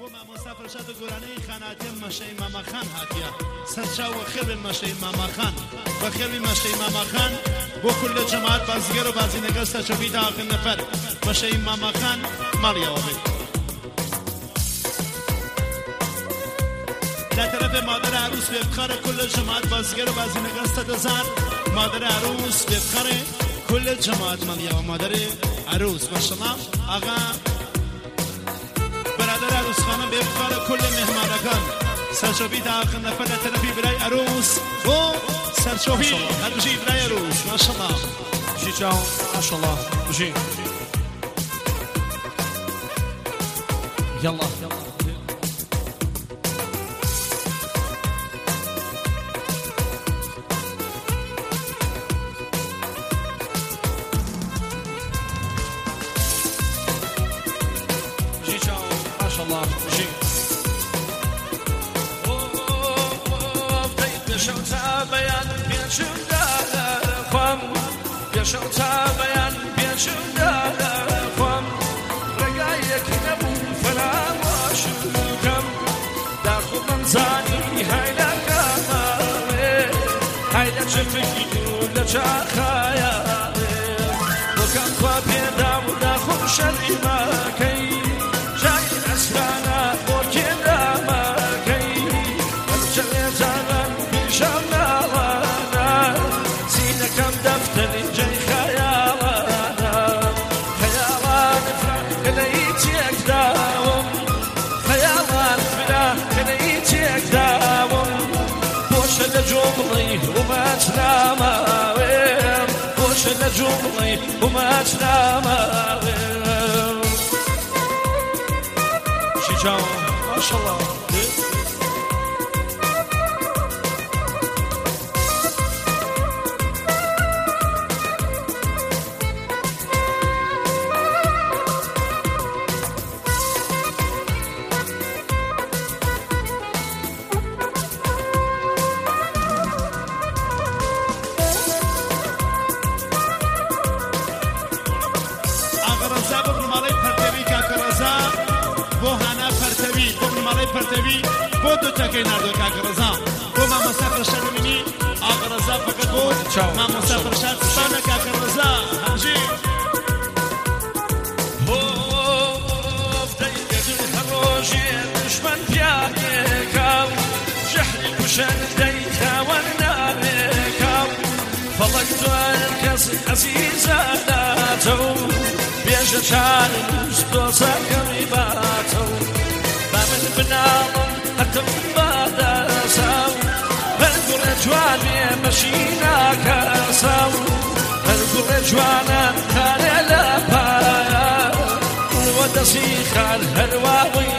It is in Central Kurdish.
مسافر شاد گورانی خاناتی مشی ماما خان هاتیا سرچاو خیلی مشی ماما خان و خیلی مشی ماما خان با کل جماعت بازیگر و بازینگر سرچوبی تا آخر نفر مشی ماما خان مالیا وبی لا طرف مادر عروس بفخر کل جماعت بازیگر و بازینگر ستزار مادر عروس بفخر کل جماعت مالیا و مادر عروس ماشاءالله آقا برادر عروس خانم بفخر کل مهمانکان سرچوبی تا آخر نفر طرفی برای عروس و سرچوبی هرجی برای عروس ماشاءالله جی جان ماشاءالله جی يلا الله جي بيشوتا بيان بيشوتا خم بيشوتا بيان بيشوتا خم رجايك نبو فلا واشكم داخل منزاني هيدا كامل هيدا شفيك ولا شاخايا وكان خوابي داو داخل شري ما كي أسرانا وكنا ما كي الجنة زمان بشمنا وانا زينة كم دفتر جاي خيالانا خيالان فرح كنيتيك داوم خيالان فرح كنيتيك داوم بوش لجملي وما تنام بوش لجملي وما تنام ما شاء الله پرتوی بود تکی نردو که اگرزا و ما مسافر شدنی اگرزا فقط بود ما مسافر شد سانه که اگرزا همجی هفته یکن هروجی دشمن پیاده کام جهل کشن دیتا و ناره کام فلک تو کس عزیزانا تو بیش چار دوست کمی باتو من بنام هتم بعد ساو هالقرى جواني مشينا كاساو هالقرى جوانا خالي لا بايا ودسي خال هالواوي